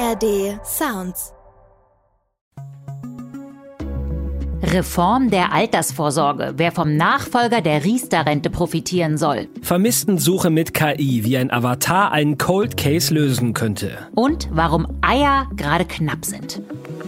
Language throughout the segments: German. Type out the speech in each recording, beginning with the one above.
ARD Sounds. Reform der Altersvorsorge, wer vom Nachfolger der Riester-Rente profitieren soll. Vermisstensuche mit KI, wie ein Avatar einen Cold Case lösen könnte. Und warum Eier gerade knapp sind.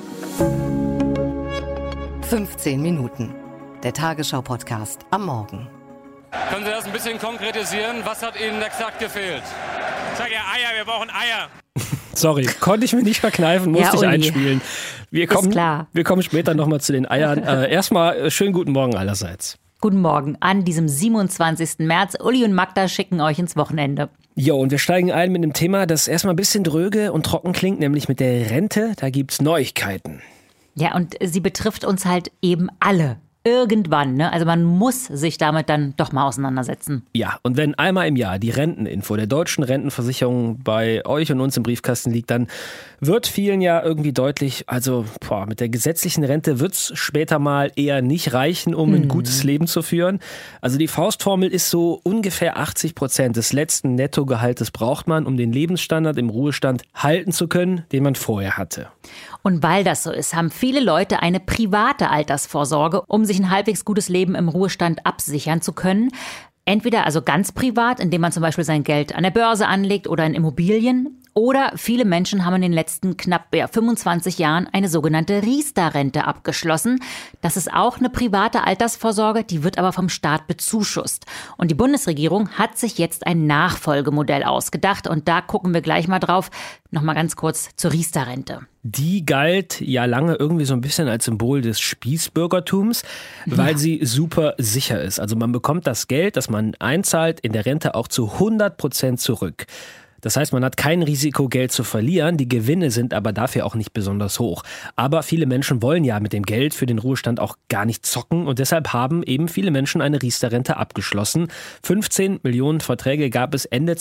15 Minuten. Der Tagesschau-Podcast am Morgen. Können Sie das ein bisschen konkretisieren? Was hat Ihnen exakt gefehlt? Ich sage ja Eier, wir brauchen Eier. Sorry, konnte ich mir nicht verkneifen, musste ich einspielen. Wir kommen später nochmal zu den Eiern. Erstmal schönen guten Morgen allerseits. Guten Morgen an diesem 27. März. Uli und Magda schicken euch ins Wochenende. Jo, und wir steigen ein mit einem Thema, das erstmal ein bisschen dröge und trocken klingt, nämlich mit der Rente. Da gibt's Neuigkeiten. Ja, und sie betrifft uns halt eben alle. Irgendwann, ne? Also man muss sich damit dann doch mal auseinandersetzen. Ja, und wenn einmal im Jahr die Renteninfo der deutschen Rentenversicherung bei euch und uns im Briefkasten liegt, dann wird vielen ja irgendwie deutlich, also mit der gesetzlichen Rente wird's später mal eher nicht reichen, um ein gutes Leben zu führen. Also die Faustformel ist so ungefähr 80% des letzten Nettogehaltes braucht man, um den Lebensstandard im Ruhestand halten zu können, den man vorher hatte. Und weil das so ist, haben viele Leute eine private Altersvorsorge, um sich ein halbwegs gutes Leben im Ruhestand absichern zu können. Entweder also ganz privat, indem man zum Beispiel sein Geld an der Börse anlegt oder in Immobilien. Oder viele Menschen haben in den letzten knapp 25 Jahren eine sogenannte Riester-Rente abgeschlossen. Das ist auch eine private Altersvorsorge, die wird aber vom Staat bezuschusst. Und die Bundesregierung hat sich jetzt ein Nachfolgemodell ausgedacht. Und da gucken wir gleich mal drauf. Nochmal ganz kurz zur Riester-Rente. Die galt ja lange irgendwie so ein bisschen als Symbol des Spießbürgertums, weil sie super sicher ist. Also man bekommt das Geld, das man einzahlt, in der Rente auch zu 100% zurück. Das heißt, man hat kein Risiko, Geld zu verlieren. Die Gewinne sind aber dafür auch nicht besonders hoch. Aber viele Menschen wollen ja mit dem Geld für den Ruhestand auch gar nicht zocken. Und deshalb haben eben viele Menschen eine Riester-Rente abgeschlossen. 15 Millionen Verträge gab es Ende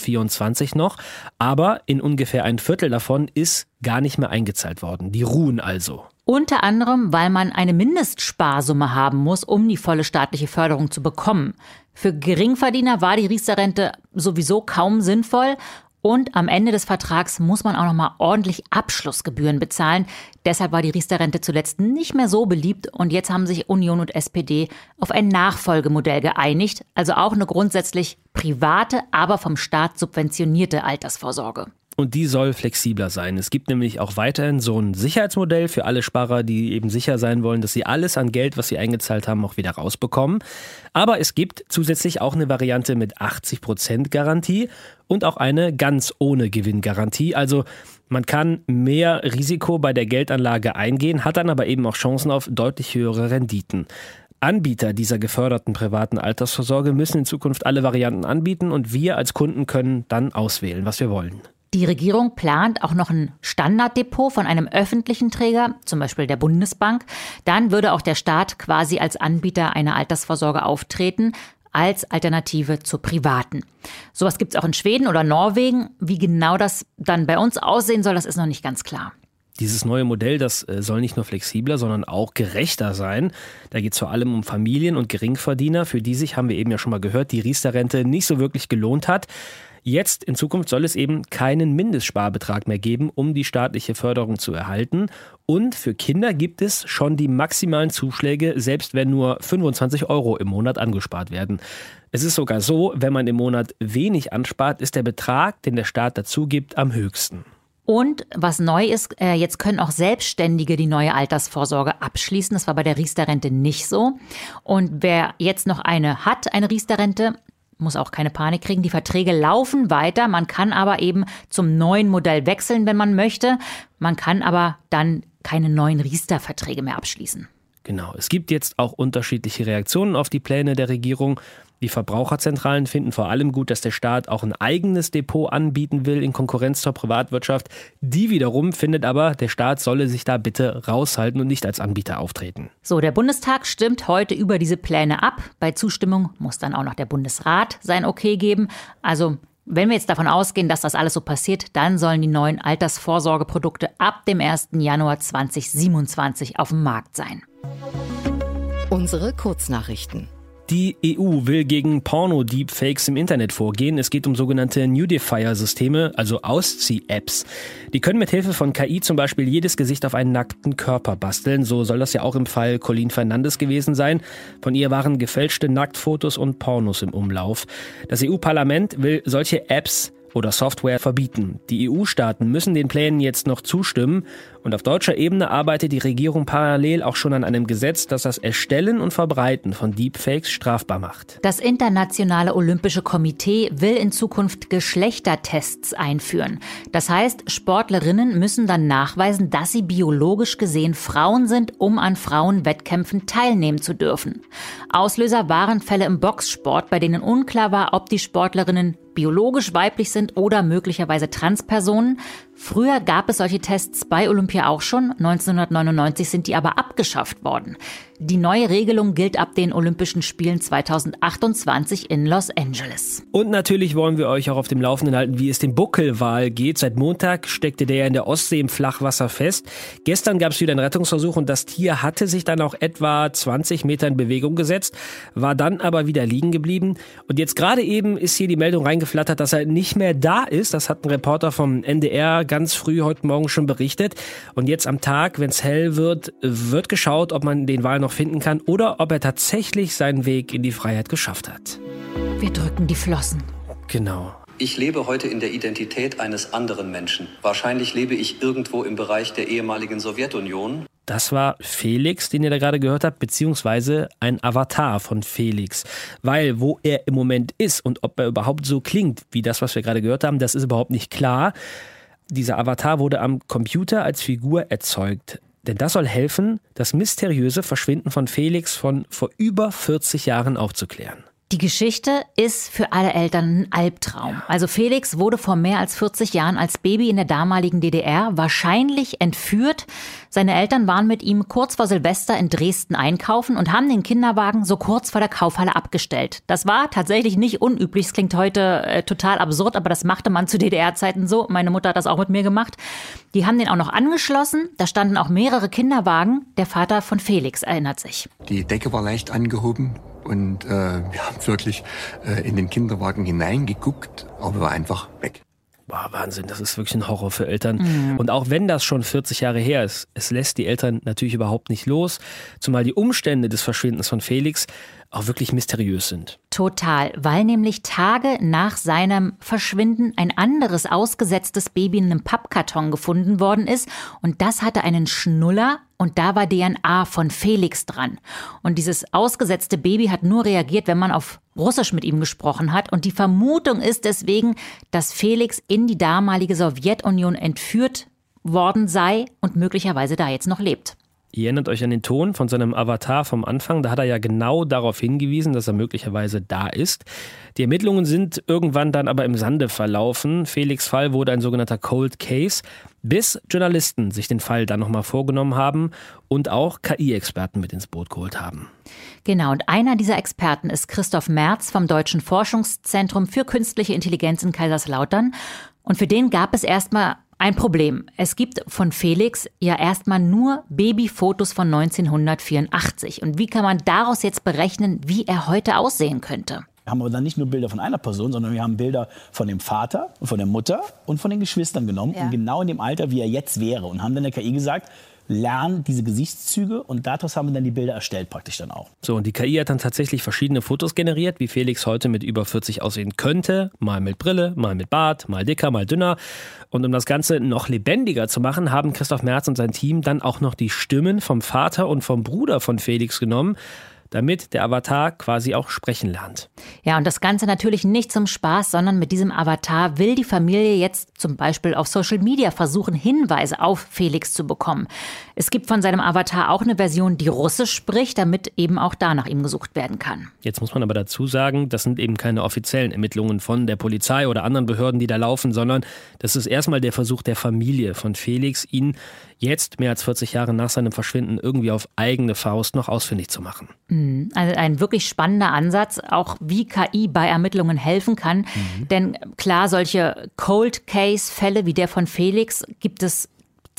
2024 noch. Aber in ungefähr ein Viertel davon ist gar nicht mehr eingezahlt worden. Die ruhen also. Unter anderem, weil man eine Mindestsparsumme haben muss, um die volle staatliche Förderung zu bekommen. Für Geringverdiener war die Riester-Rente sowieso kaum sinnvoll. Und am Ende des Vertrags muss man auch noch mal ordentlich Abschlussgebühren bezahlen. Deshalb war die Riester-Rente zuletzt nicht mehr so beliebt. Und jetzt haben sich Union und SPD auf ein Nachfolgemodell geeinigt. Also auch eine grundsätzlich private, aber vom Staat subventionierte Altersvorsorge. Und die soll flexibler sein. Es gibt nämlich auch weiterhin so ein Sicherheitsmodell für alle Sparer, die eben sicher sein wollen, dass sie alles an Geld, was sie eingezahlt haben, auch wieder rausbekommen. Aber es gibt zusätzlich auch eine Variante mit 80% Garantie und auch eine ganz ohne Gewinngarantie. Also man kann mehr Risiko bei der Geldanlage eingehen, hat dann aber eben auch Chancen auf deutlich höhere Renditen. Anbieter dieser geförderten privaten Altersvorsorge müssen in Zukunft alle Varianten anbieten und wir als Kunden können dann auswählen, was wir wollen. Die Regierung plant auch noch ein Standarddepot von einem öffentlichen Träger, zum Beispiel der Bundesbank. Dann würde auch der Staat quasi als Anbieter einer Altersvorsorge auftreten, als Alternative zur privaten. Sowas gibt es auch in Schweden oder Norwegen. Wie genau das dann bei uns aussehen soll, das ist noch nicht ganz klar. Dieses neue Modell, das soll nicht nur flexibler, sondern auch gerechter sein. Da geht es vor allem um Familien und Geringverdiener, für die sich, haben wir eben ja schon mal gehört, die Riester-Rente nicht so wirklich gelohnt hat. Jetzt in Zukunft soll es eben keinen Mindestsparbetrag mehr geben, um die staatliche Förderung zu erhalten. Und für Kinder gibt es schon die maximalen Zuschläge, selbst wenn nur 25 € im Monat angespart werden. Es ist sogar so, wenn man im Monat wenig anspart, ist der Betrag, den der Staat dazu gibt, am höchsten. Und was neu ist, jetzt können auch Selbstständige die neue Altersvorsorge abschließen. Das war bei der Riester-Rente nicht so. Und wer jetzt noch eine hat, eine Riester-Rente, muss auch keine Panik kriegen. Die Verträge laufen weiter. Man kann aber eben zum neuen Modell wechseln, wenn man möchte. Man kann aber dann keine neuen Riester-Verträge mehr abschließen. Genau, es gibt jetzt auch unterschiedliche Reaktionen auf die Pläne der Regierung. Die Verbraucherzentralen finden vor allem gut, dass der Staat auch ein eigenes Depot anbieten will in Konkurrenz zur Privatwirtschaft. Die wiederum findet aber, der Staat solle sich da bitte raushalten und nicht als Anbieter auftreten. So, der Bundestag stimmt heute über diese Pläne ab. Bei Zustimmung muss dann auch noch der Bundesrat sein Okay geben. Also wenn wir jetzt davon ausgehen, dass das alles so passiert, dann sollen die neuen Altersvorsorgeprodukte ab dem 1. Januar 2027 auf dem Markt sein. Unsere Kurznachrichten. Die EU will gegen Porno-Deepfakes im Internet vorgehen. Es geht um sogenannte Nudifier-Systeme, also Auszieh-Apps. Die können mit Hilfe von KI zum Beispiel jedes Gesicht auf einen nackten Körper basteln. So soll das ja auch im Fall Colleen Fernandes gewesen sein. Von ihr waren gefälschte Nacktfotos und Pornos im Umlauf. Das EU-Parlament will solche Apps oder Software verbieten. Die EU-Staaten müssen den Plänen jetzt noch zustimmen. Und auf deutscher Ebene arbeitet die Regierung parallel auch schon an einem Gesetz, das das Erstellen und Verbreiten von Deepfakes strafbar macht. Das Internationale Olympische Komitee will in Zukunft Geschlechtertests einführen. Das heißt, Sportlerinnen müssen dann nachweisen, dass sie biologisch gesehen Frauen sind, um an Frauenwettkämpfen teilnehmen zu dürfen. Auslöser waren Fälle im Boxsport, bei denen unklar war, ob die Sportlerinnen biologisch weiblich sind oder möglicherweise Transpersonen. Früher gab es solche Tests bei Olympia auch schon. 1999 sind die aber abgeschafft worden. Die neue Regelung gilt ab den Olympischen Spielen 2028 in Los Angeles. Und natürlich wollen wir euch auch auf dem Laufenden halten, wie es dem Buckelwal geht. Seit Montag steckte der ja in der Ostsee im Flachwasser fest. Gestern gab es wieder einen Rettungsversuch und das Tier hatte sich dann auch etwa 20 Meter in Bewegung gesetzt, war dann aber wieder liegen geblieben. Und jetzt gerade eben ist hier die Meldung reingeflattert, dass er nicht mehr da ist. Das hat ein Reporter vom NDR ganz früh heute Morgen schon berichtet. Und jetzt am Tag, wenn es hell wird, wird geschaut, ob man den Wal noch finden kann oder ob er tatsächlich seinen Weg in die Freiheit geschafft hat. Wir drücken die Flossen. Genau. Ich lebe heute in der Identität eines anderen Menschen. Wahrscheinlich lebe ich irgendwo im Bereich der ehemaligen Sowjetunion. Das war Felix, den ihr da gerade gehört habt, beziehungsweise ein Avatar von Felix. Weil wo er im Moment ist und ob er überhaupt so klingt, wie das, was wir gerade gehört haben, das ist überhaupt nicht klar. Dieser Avatar wurde am Computer als Figur erzeugt. Denn das soll helfen, das mysteriöse Verschwinden von Felix von vor über 40 Jahren aufzuklären. Die Geschichte ist für alle Eltern ein Albtraum. Also Felix wurde vor mehr als 40 Jahren als Baby in der damaligen DDR wahrscheinlich entführt. Seine Eltern waren mit ihm kurz vor Silvester in Dresden einkaufen und haben den Kinderwagen so kurz vor der Kaufhalle abgestellt. Das war tatsächlich nicht unüblich. Es klingt heute total absurd, aber das machte man zu DDR-Zeiten so. Meine Mutter hat das auch mit mir gemacht. Die haben den auch noch angeschlossen. Da standen auch mehrere Kinderwagen. Der Vater von Felix erinnert sich. Die Decke war leicht angehoben. Und wir haben wirklich in den Kinderwagen hineingeguckt, aber war einfach weg. Boah, Wahnsinn, das ist wirklich ein Horror für Eltern. Und auch wenn das schon 40 Jahre her ist, es lässt die Eltern natürlich überhaupt nicht los, zumal die Umstände des Verschwindens von Felix auch wirklich mysteriös sind. Total, weil nämlich Tage nach seinem Verschwinden ein anderes ausgesetztes Baby in einem Pappkarton gefunden worden ist. Und das hatte einen Schnuller und da war DNA von Felix dran. Und dieses ausgesetzte Baby hat nur reagiert, wenn man auf Russisch mit ihm gesprochen hat. Und die Vermutung ist deswegen, dass Felix in die damalige Sowjetunion entführt worden sei und möglicherweise da jetzt noch lebt. Ihr erinnert euch an den Ton von seinem Avatar vom Anfang. Da hat er ja genau darauf hingewiesen, dass er möglicherweise da ist. Die Ermittlungen sind irgendwann dann aber im Sande verlaufen. Felix' Fall wurde ein sogenannter Cold Case, bis Journalisten sich den Fall dann nochmal vorgenommen haben und auch KI-Experten mit ins Boot geholt haben. Genau, und einer dieser Experten ist Christoph Merz vom Deutschen Forschungszentrum für Künstliche Intelligenz in Kaiserslautern. Und für den gab es erstmal ein Problem. Es gibt von Felix ja erstmal nur Babyfotos von 1984. Und wie kann man daraus jetzt berechnen, wie er heute aussehen könnte? Wir haben aber dann nicht nur Bilder von einer Person, sondern wir haben Bilder von dem Vater und von der Mutter und von den Geschwistern genommen. Ja. Und genau in dem Alter, wie er jetzt wäre. Und haben dann der KI gesagt, lern diese Gesichtszüge und daraus haben wir dann die Bilder erstellt praktisch dann auch. So, und die KI hat dann tatsächlich verschiedene Fotos generiert, wie Felix heute mit über 40 aussehen könnte. Mal mit Brille, mal mit Bart, mal dicker, mal dünner. Und um das Ganze noch lebendiger zu machen, haben Christoph Merz und sein Team dann auch noch die Stimmen vom Vater und vom Bruder von Felix genommen, damit der Avatar quasi auch sprechen lernt. Ja, und das Ganze natürlich nicht zum Spaß, sondern mit diesem Avatar will die Familie jetzt zum Beispiel auf Social Media versuchen, Hinweise auf Felix zu bekommen. Es gibt von seinem Avatar auch eine Version, die Russisch spricht, damit eben auch da nach ihm gesucht werden kann. Jetzt muss man aber dazu sagen, das sind eben keine offiziellen Ermittlungen von der Polizei oder anderen Behörden, die da laufen, sondern das ist erstmal der Versuch der Familie von Felix, ihn jetzt, mehr als 40 Jahre nach seinem Verschwinden, irgendwie auf eigene Faust noch ausfindig zu machen. Also ein wirklich spannender Ansatz, auch wie KI bei Ermittlungen helfen kann. Denn klar, solche Cold-Case-Fälle wie der von Felix gibt es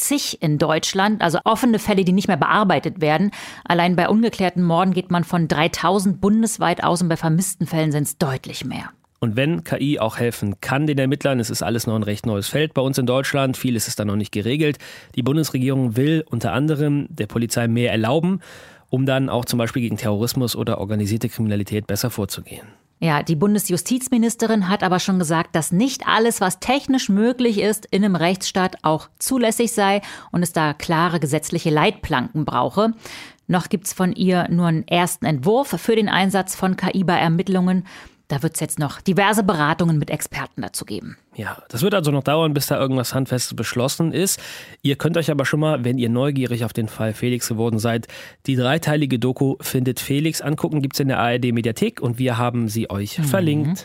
zig in Deutschland, also offene Fälle, die nicht mehr bearbeitet werden. Allein bei ungeklärten Morden geht man von 3000 bundesweit aus und bei vermissten Fällen sind es deutlich mehr. Und wenn KI auch helfen kann den Ermittlern, es ist alles noch ein recht neues Feld bei uns in Deutschland, vieles ist da noch nicht geregelt. Die Bundesregierung will unter anderem der Polizei mehr erlauben, um dann auch zum Beispiel gegen Terrorismus oder organisierte Kriminalität besser vorzugehen. Ja, die Bundesjustizministerin hat aber schon gesagt, dass nicht alles, was technisch möglich ist, in einem Rechtsstaat auch zulässig sei und es da klare gesetzliche Leitplanken brauche. Noch gibt's von ihr nur einen ersten Entwurf für den Einsatz von KI bei Ermittlungen. Da wird es jetzt noch diverse Beratungen mit Experten dazu geben. Ja, das wird also noch dauern, bis da irgendwas Handfestes beschlossen ist. Ihr könnt euch aber schon mal, wenn ihr neugierig auf den Fall Felix geworden seid, die 3-teilige Doku Findet Felix angucken. Gibt's in der ARD-Mediathek und wir haben sie euch verlinkt.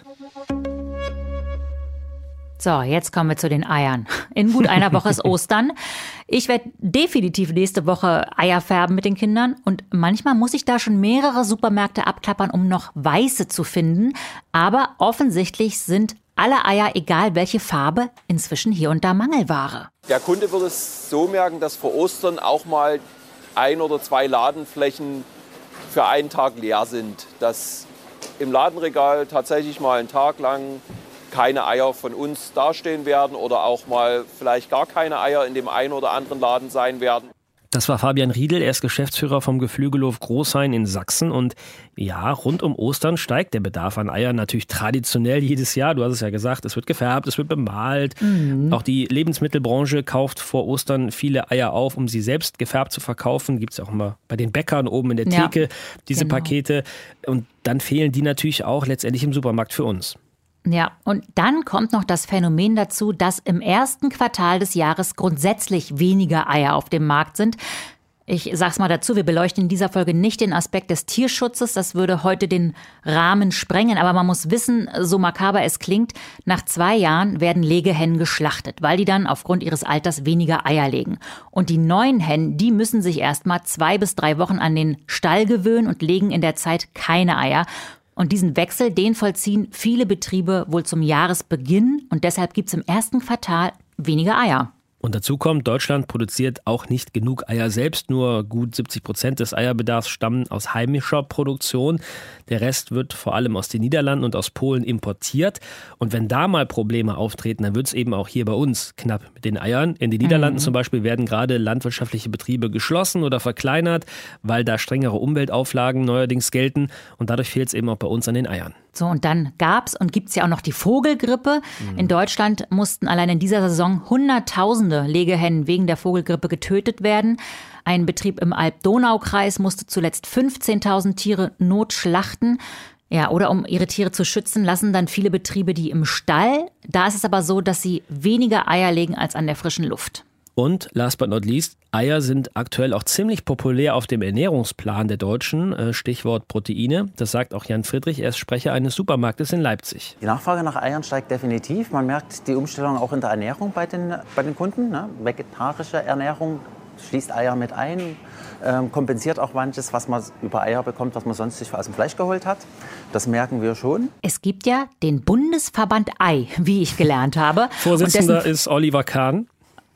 So, jetzt kommen wir zu den Eiern. In gut einer Woche ist Ostern. Ich werde definitiv nächste Woche Eier färben mit den Kindern. Und manchmal muss ich da schon mehrere Supermärkte abklappern, um noch weiße zu finden. Aber offensichtlich sind alle Eier, egal welche Farbe, inzwischen hier und da Mangelware. Der Kunde wird es so merken, dass vor Ostern auch mal 1 oder 2 Ladenflächen für einen Tag leer sind. Dass im Ladenregal tatsächlich mal einen Tag lang keine Eier von uns dastehen werden oder auch mal vielleicht gar keine Eier in dem einen oder anderen Laden sein werden. Das war Fabian Riedel, er ist Geschäftsführer vom Geflügelhof Großhain in Sachsen. Und ja, rund um Ostern steigt der Bedarf an Eiern natürlich traditionell jedes Jahr. Du hast es ja gesagt, es wird gefärbt, es wird bemalt. Auch die Lebensmittelbranche kauft vor Ostern viele Eier auf, um sie selbst gefärbt zu verkaufen. Gibt es auch immer bei den Bäckern oben in der Theke diese Pakete. Und dann fehlen die natürlich auch letztendlich im Supermarkt für uns. Ja, und dann kommt noch das Phänomen dazu, dass im ersten Quartal des Jahres grundsätzlich weniger Eier auf dem Markt sind. Ich sag's mal dazu, wir beleuchten in dieser Folge nicht den Aspekt des Tierschutzes, das würde heute den Rahmen sprengen. Aber man muss wissen, so makaber es klingt, nach 2 Jahren werden Legehennen geschlachtet, weil die dann aufgrund ihres Alters weniger Eier legen. Und die neuen Hennen, die müssen sich erst mal 2 bis 3 Wochen an den Stall gewöhnen und legen in der Zeit keine Eier. Und diesen Wechsel, den vollziehen viele Betriebe wohl zum Jahresbeginn. Und deshalb gibt's im ersten Quartal weniger Eier. Und dazu kommt, Deutschland produziert auch nicht genug Eier selbst. Nur gut 70% des Eierbedarfs stammen aus heimischer Produktion. Der Rest wird vor allem aus den Niederlanden und aus Polen importiert. Und wenn da mal Probleme auftreten, dann wird es eben auch hier bei uns knapp mit den Eiern. In den Niederlanden zum Beispiel werden gerade landwirtschaftliche Betriebe geschlossen oder verkleinert, weil da strengere Umweltauflagen neuerdings gelten. Und dadurch fehlt es eben auch bei uns an den Eiern. So, und dann gab's und gibt's ja auch noch die Vogelgrippe. In Deutschland mussten allein in dieser Saison Hunderttausende Legehennen wegen der Vogelgrippe getötet werden. Ein Betrieb im Alb-Donau-Kreis musste zuletzt 15.000 Tiere notschlachten. Ja, oder um ihre Tiere zu schützen, lassen dann viele Betriebe die im Stall. Da ist es aber so, dass sie weniger Eier legen als an der frischen Luft. Und last but not least, Eier sind aktuell auch ziemlich populär auf dem Ernährungsplan der Deutschen. Stichwort Proteine. Das sagt auch Jan Friedrich, er ist Sprecher eines Supermarktes in Leipzig. Die Nachfrage nach Eiern steigt definitiv. Man merkt die Umstellung auch in der Ernährung bei den Kunden. Ne? Vegetarische Ernährung schließt Eier mit ein, kompensiert auch manches, was man über Eier bekommt, was man sonst sich aus dem Fleisch geholt hat. Das merken wir schon. Es gibt ja den Bundesverband Ei, wie ich gelernt habe. Vorsitzender ist Oliver Kahn.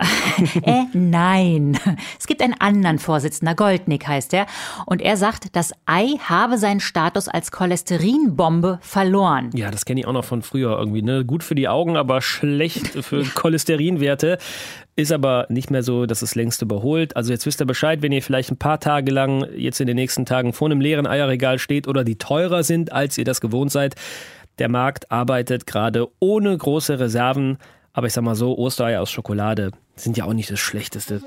Nein, es gibt einen anderen Vorsitzender, Goldnick heißt er. Und er sagt, das Ei habe seinen Status als Cholesterinbombe verloren. Ja, das kenne ich auch noch von früher irgendwie. Ne? Gut für die Augen, aber schlecht für Cholesterinwerte. Ist aber nicht mehr so, dass es längst überholt. Also jetzt wisst ihr Bescheid, wenn ihr vielleicht ein paar Tage lang jetzt in den nächsten Tagen vor einem leeren Eierregal steht oder die teurer sind, als ihr das gewohnt seid. Der Markt arbeitet gerade ohne große Reserven. Aber ich sag mal so, Ostereier aus Schokolade sind ja auch nicht das Schlechteste.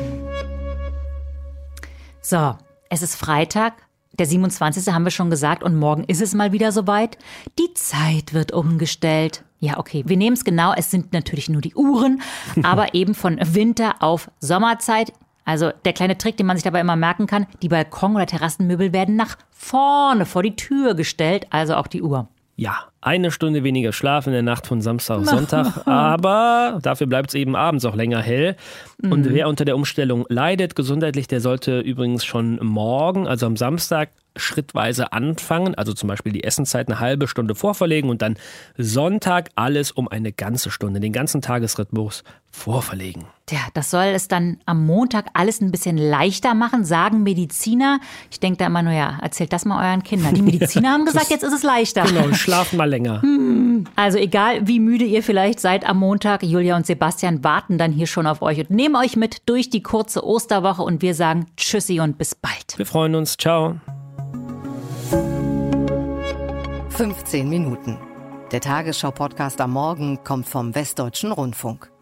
So, es ist Freitag, der 27. haben wir schon gesagt und morgen ist es mal wieder soweit. Die Zeit wird umgestellt. Ja, okay, wir nehmen es genau, es sind natürlich nur die Uhren, aber eben von Winter auf Sommerzeit. Also der kleine Trick, den man sich dabei immer merken kann, die Balkon- oder Terrassenmöbel werden nach vorne vor die Tür gestellt, also auch die Uhr. Ja, 1 Stunde weniger Schlaf in der Nacht von Samstag auf Sonntag, aber dafür bleibt es eben abends auch länger hell. Und wer unter der Umstellung leidet gesundheitlich, der sollte übrigens schon morgen, also am Samstag, schrittweise anfangen, also zum Beispiel die Essenszeit eine halbe Stunde vorverlegen und dann Sonntag alles um eine ganze Stunde, den ganzen Tagesrhythmus vorverlegen. Tja, das soll es dann am Montag alles ein bisschen leichter machen, sagen Mediziner. Ich denke da immer nur, ja, erzählt das mal euren Kindern. Die Mediziner haben gesagt, jetzt ist es leichter. Genau, schlaft mal länger. Also egal, wie müde ihr vielleicht seid am Montag, Julia und Sebastian warten dann hier schon auf euch und nehmen euch mit durch die kurze Osterwoche und wir sagen Tschüssi und bis bald. Wir freuen uns. Ciao. 15 Minuten. Der Tagesschau-Podcast am Morgen kommt vom Westdeutschen Rundfunk.